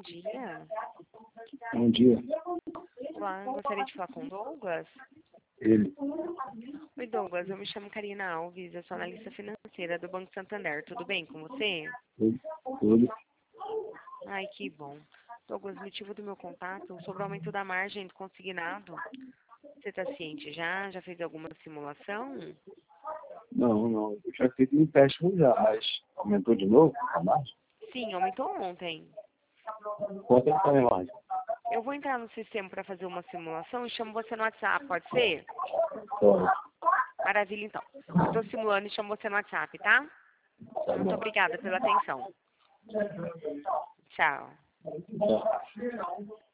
dia. Bom dia. Olá, gostaria de falar com o Douglas. Ele. Oi, Douglas, eu me chamo Karina Alves, eu sou analista financeira do Banco Santander. Tudo bem com você? Tudo. Ai, que bom. Douglas, motivo do meu contato sobre o aumento da margem do consignado. Você está ciente já? Já fez alguma simulação? Não. Eu já fiz um empréstimo já, mas aumentou de novo a margem? Sim, aumentou ontem. Quanto é que tá a margem? Eu vou entrar no sistema para fazer uma simulação e chamo você no WhatsApp, pode ser? Pode. Maravilha, então. Eu estou simulando e chamo você no WhatsApp, tá? Tá Muito bom. obrigada pela atenção. Tchau. Tá.